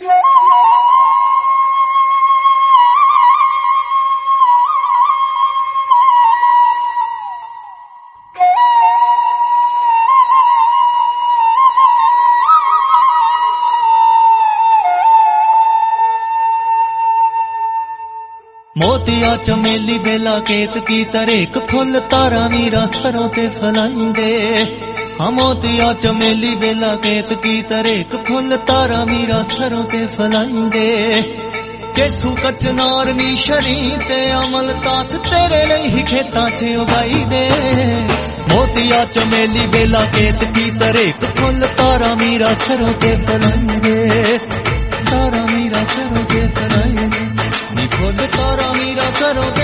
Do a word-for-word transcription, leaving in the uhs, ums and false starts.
मोतिया चमेली बेला केत की तरेक फुल तारा मीरा सरों ते फलाइंदे। हाँ मोतिया चमेली बेला केत की तरेक फुल तारा मीरा सरों ते फलाइंदे। केसू कचनार नी शरी ते अमल तास तेरे नहीं खेतां च उगाई दे। मोतिया चमेली बेला केत की तरेक फुल तारा मीरा सरों ते फलाइंदे। तारा मीरा सरों ते फलाइंदे फुल तारा मीरा सरों